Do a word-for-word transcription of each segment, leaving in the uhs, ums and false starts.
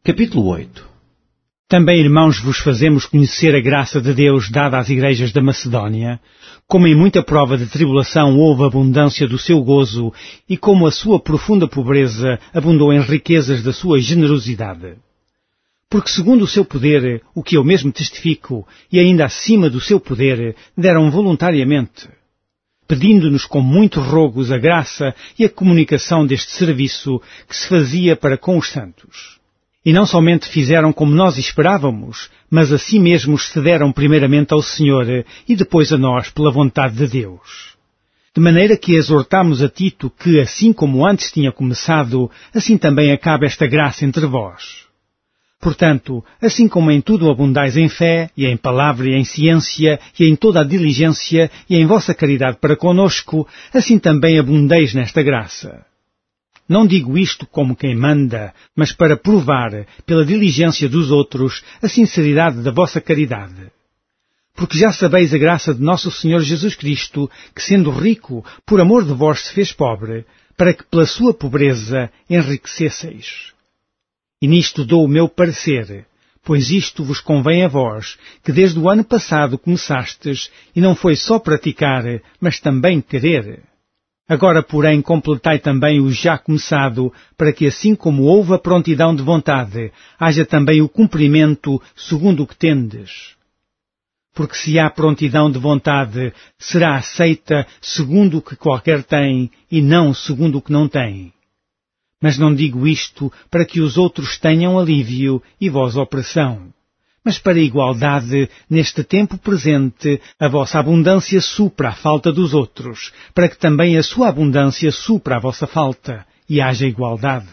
Capítulo oito. Também, irmãos, vos fazemos conhecer a graça de Deus dada às igrejas da Macedónia, como em muita prova de tribulação houve abundância do seu gozo, e como a sua profunda pobreza abundou em riquezas da sua generosidade. Porque segundo o seu poder, o que eu mesmo testifico, e ainda acima do seu poder, deram voluntariamente, pedindo-nos com muitos rogos a graça e a comunicação deste serviço que se fazia para com os santos. E não somente fizeram como nós esperávamos, mas a si mesmos se deram primeiramente ao Senhor e depois a nós pela vontade de Deus. De maneira que exortamos a Tito que, assim como antes tinha começado, assim também acabe esta graça entre vós. Portanto, assim como em tudo abundais em fé, e em palavra, e em ciência, e em toda a diligência, e em vossa caridade para conosco, assim também abundeis nesta graça. Não digo isto como quem manda, mas para provar, pela diligência dos outros, a sinceridade da vossa caridade. Porque já sabeis a graça de nosso Senhor Jesus Cristo, que sendo rico, por amor de vós se fez pobre, para que pela sua pobreza enriquecesseis. E nisto dou o meu parecer, pois isto vos convém a vós, que desde o ano passado começastes, e não foi só praticar, mas também querer. Agora, porém, completai também o já começado, para que assim como houve a prontidão de vontade, haja também o cumprimento segundo o que tendes. Porque se há prontidão de vontade, será aceita segundo o que qualquer tem, e não segundo o que não tem. Mas não digo isto para que os outros tenham alívio e vós opressão. Mas para a igualdade, neste tempo presente, a vossa abundância supra a falta dos outros, para que também a sua abundância supra a vossa falta, e haja igualdade.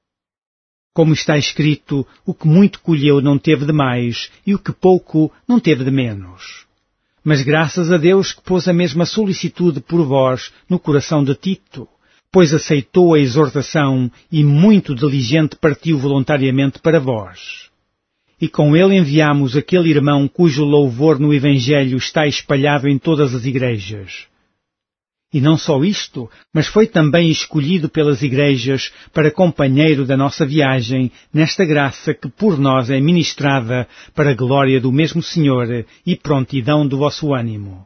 Como está escrito, o que muito colheu não teve de mais, e o que pouco não teve de menos. Mas graças a Deus que pôs a mesma solicitude por vós no coração de Tito, pois aceitou a exortação e muito diligente partiu voluntariamente para vós. E com ele enviamos aquele irmão cujo louvor no Evangelho está espalhado em todas as igrejas. E não só isto, mas foi também escolhido pelas igrejas para companheiro da nossa viagem nesta graça que por nós é ministrada para a glória do mesmo Senhor e prontidão do vosso ânimo.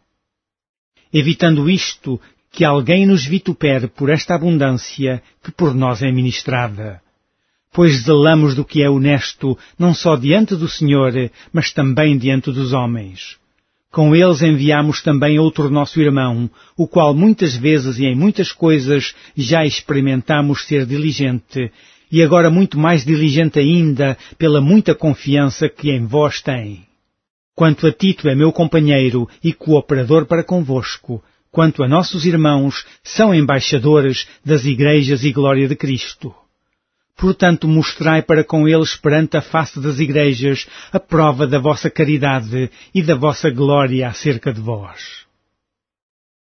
Evitando isto, que alguém nos vitupere por esta abundância que por nós é ministrada. Pois zelamos do que é honesto, não só diante do Senhor, mas também diante dos homens. Com eles enviamos também outro nosso irmão, o qual muitas vezes e em muitas coisas já experimentamos ser diligente, e agora muito mais diligente ainda pela muita confiança que em vós tem. Quanto a Tito é meu companheiro e cooperador para convosco, quanto a nossos irmãos, são embaixadores das igrejas e glória de Cristo. Portanto, mostrai para com eles perante a face das igrejas a prova da vossa caridade e da vossa glória acerca de vós.